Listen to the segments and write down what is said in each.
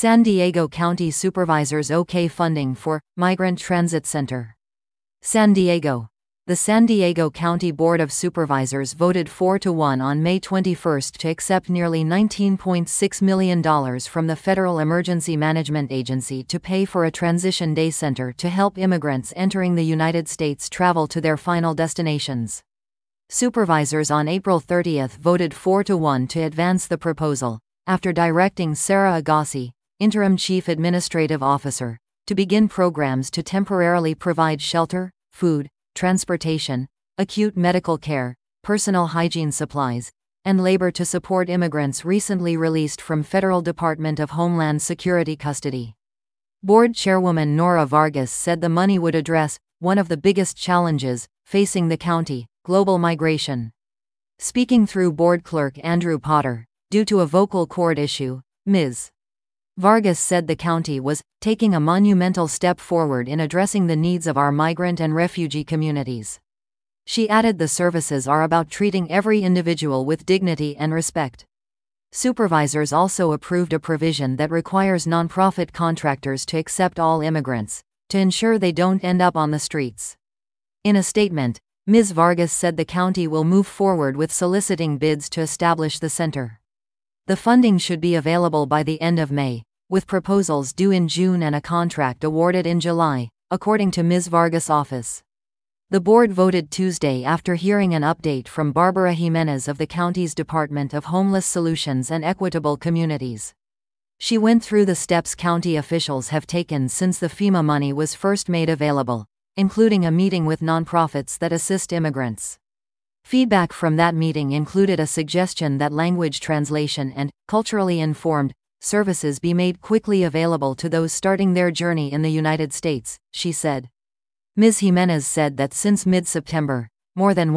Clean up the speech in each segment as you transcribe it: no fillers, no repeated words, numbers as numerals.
San Diego County Supervisors OK funding for Migrant Transit Center. San Diego. The San Diego County Board of Supervisors voted 4-1 on May 21 to accept nearly $19.6 million from the Federal Emergency Management Agency to pay for a transition day center to help immigrants entering the United States travel to their final destinations. Supervisors on April 30 voted 4-1 to advance the proposal, after directing Sarah Agassi, Interim Chief Administrative Officer, to begin programs to temporarily provide shelter, food, transportation, acute medical care, personal hygiene supplies, and labor to support immigrants recently released from Federal Department of Homeland Security custody. Board Chairwoman Nora Vargas said the money would address one of the biggest challenges facing the county: global migration. Speaking through Board Clerk Andrew Potter, due to a vocal cord issue, Ms. Vargas said the county was taking a monumental step forward in addressing the needs of our migrant and refugee communities. She added the services are about treating every individual with dignity and respect. Supervisors also approved a provision that requires nonprofit contractors to accept all immigrants, to ensure they don't end up on the streets. In a statement, Ms. Vargas said the county will move forward with soliciting bids to establish the center. The funding should be available by the end of May, with proposals due in June and a contract awarded in July, according to Ms. Vargas' office. The board voted Tuesday after hearing an update from Barbara Jimenez of the county's Department of Homeless Solutions and Equitable Communities. She went through the steps county officials have taken since the FEMA money was first made available, including a meeting with nonprofits that assist immigrants. Feedback from that meeting included a suggestion that language translation and culturally informed services be made quickly available to those starting their journey in the United States, she said. Ms. Jimenez said that since mid-September, more than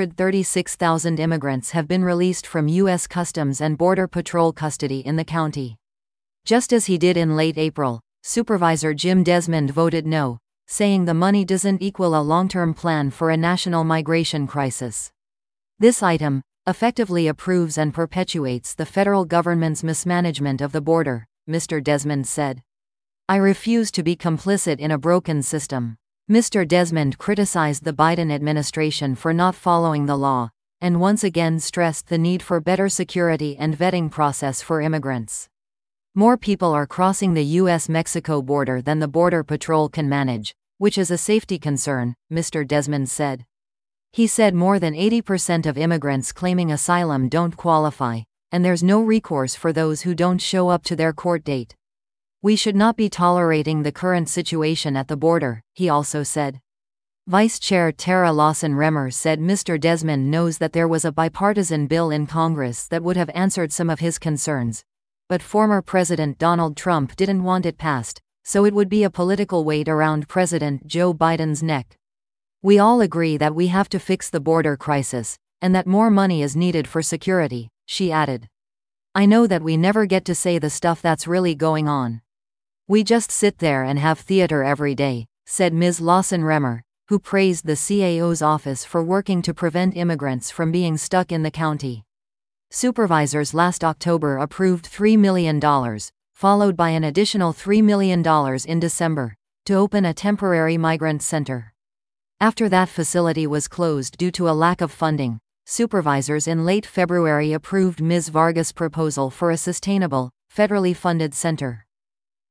136,000 immigrants have been released from U.S. Customs and Border Patrol custody in the county. Just as he did in late April, Supervisor Jim Desmond voted no, saying the money doesn't equal a long-term plan for a national migration crisis. This item effectively approves and perpetuates the federal government's mismanagement of the border, Mr. Desmond said. I refuse to be complicit in a broken system. Mr. Desmond criticized the Biden administration for not following the law, and once again stressed the need for better security and vetting process for immigrants. More people are crossing the U.S.-Mexico border than the Border Patrol can manage, which is a safety concern, Mr. Desmond said. He said more than 80% of immigrants claiming asylum don't qualify, and there's no recourse for those who don't show up to their court date. We should not be tolerating the current situation at the border, he also said. Vice Chair Tara Lawson-Remmer said Mr. Desmond knows that there was a bipartisan bill in Congress that would have answered some of his concerns, but former President Donald Trump didn't want it passed, so it would be a political weight around President Joe Biden's neck. We all agree that we have to fix the border crisis, and that more money is needed for security, she added. I know that we never get to say the stuff that's really going on. We just sit there and have theater every day, said Ms. Lawson-Remmer, who praised the CAO's office for working to prevent immigrants from being stuck in the county. Supervisors last October approved $3 million, followed by an additional $3 million in December, to open a temporary migrant center. After that facility was closed due to a lack of funding, supervisors in late February approved Ms. Vargas' proposal for a sustainable, federally funded center.